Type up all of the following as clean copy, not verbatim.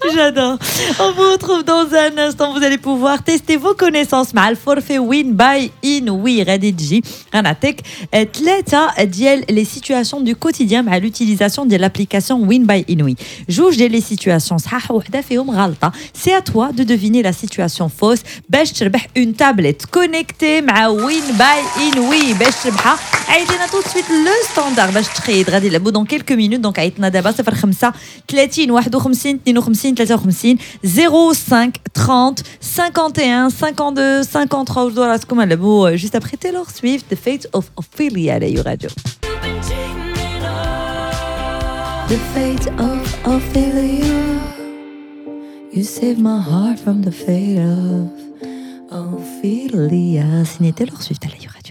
J'adore. On vous retrouve dans un instant. Vous allez pouvoir tester vos connaissances مع الفورفي وين باي إنوي. غادي تجي غنعطيك ثلاثة ديال les situations du quotidien مع l'utilisation de l'application Win by Inouï. جوج ديال les situations صحاح وحدة فيهم غلطة. C'est à toi de deviner la situation fausse باش تربح une tablette connectée مع Win by Inouï. باش تربحها عيطينا tout de suite le standard باش تخيد. غادي نلعبوا dans quelques minutes. Donc عيطنا دابا 05 30 51 52 53 05 30 51 52 53. وجدوا راسكم نلعبوا juste après Taylor Swift The Fate of Ophelia على Radio. The fate of Ophelia. You saved my heart from the fate of Ophelia. Signé Taylor Swift على Radio.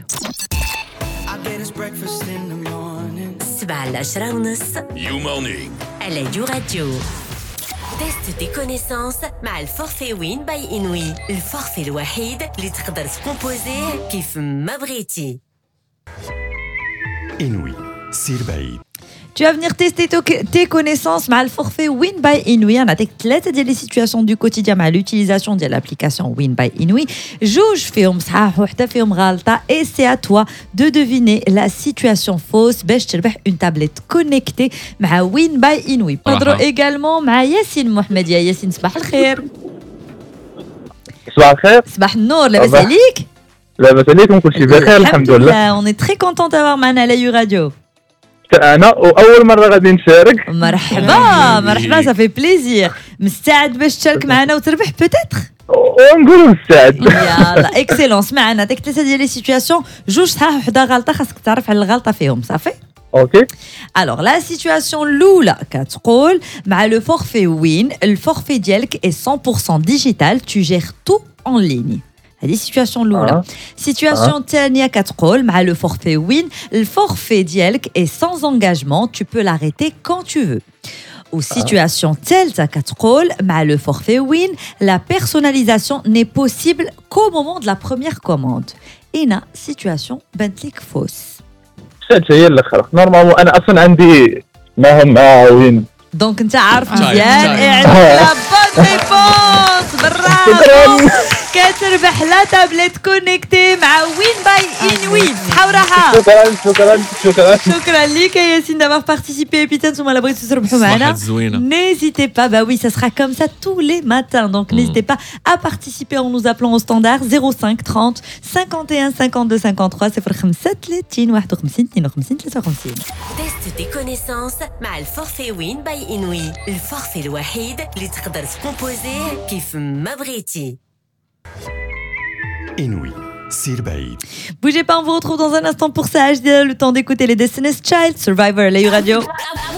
السبعة لعشرة ونص You morning. على راديو. تست tes connaissances مع الفورفي وين باي إنوي. الفورفي الوحيد اللي تقدر تكومبوزيه كيف ما بغيتي. إنوي سير بعيد. Tu vas venir tester tes connaissances مع الفورفي Win by Inouï. نعطيك ثلاثة ديال les situations du quotidien مع l'utilisation ديال l'application Win by Inouï. جوج فيهم صحاح وحدة فيهم غلطة. Et c'est à toi de deviner la situation fausse باش تربح une tablette connectée مع Win by Inouï. نقدروا également مع ياسين محمد. يا ياسين صباح الخير. صباح الخير. صباح النور. لاباس عليك؟ لاباس عليكم كلشي بخير الحمد لله. On est très content d'avoir معنا على Radio. انا واول مره غادي نشارك. مرحبا مرحبا ça fait plaisir. مستعد باش تشارك معنا وتربح peut-être؟ ونقولوا مستعد. يلا اكسلون. سمعنا نعطيك ثلاثه ديال لي سيتوياسيون جوج صحاح وحده غلطه خاصك تعرف على الغلطه فيهم صافي. اوكي. Alors la situation الاولى كتقول مع le forfait Win الفورفي ديالك est 100% digital tu gères tout en ligne. هذه situation الاولى. situation الثانيه كتقول مع le forfait Win الفورفي ديالك est sans engagement tu peux l'arrêter quand tu veux. Ou situation الثالثه كتقول مع le forfait Win la personnalisation n'est possible qu'au moment de la première commande. هنا situation بانت لك فوس. شات هي الاخر نورمالمون انا اصلا عندي مهام مع وين. دونك انت عارف مزيان عندك لا بون ريبونس. برافو. كتربح لا تابلت كونيكتي مع وين باي إنوي. صحة وراحة. شكرا لك يا ياسين d'avoir participé. Et puis نتوما لا بغيتو تربحوا معنا n'hésitez pas. Bah oui, ça sera comme ça tous les matins. Donc n'hésitez pas à participer en nous appelant au standard 05 30 51 52 53 05 30 51 52 53. تست tes connaissances مع الفورفي وين باي إنوي. الفورفي الوحيد اللي تقدر تكومبوزيه كيف ما بغيتي. إنوي سير بعيد. Bougez pas, on vous retrouve dans un instant pour ça. Le temps d'écouter les Destiny's Child, Survivor, la Radio.